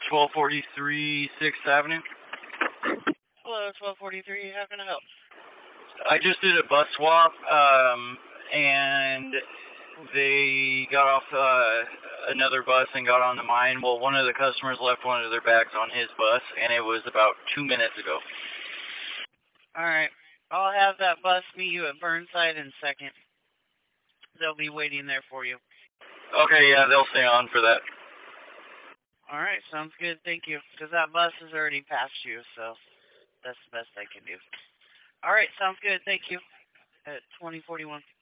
1243 6th Avenue. Hello, 1243. How can I help? I just did a bus swap, and they got off another bus and got onto mine. Well, one of the customers left one of their bags on his bus, and it was about 2 minutes ago. All right. I'll have that bus meet you at Burnside in a second. They'll be waiting there for you. Okay, yeah, they'll stay on for that. All right, sounds good. Thank you. Because that bus has already passed you, so that's the best I can do. All right, sounds good. Thank you. At 2041.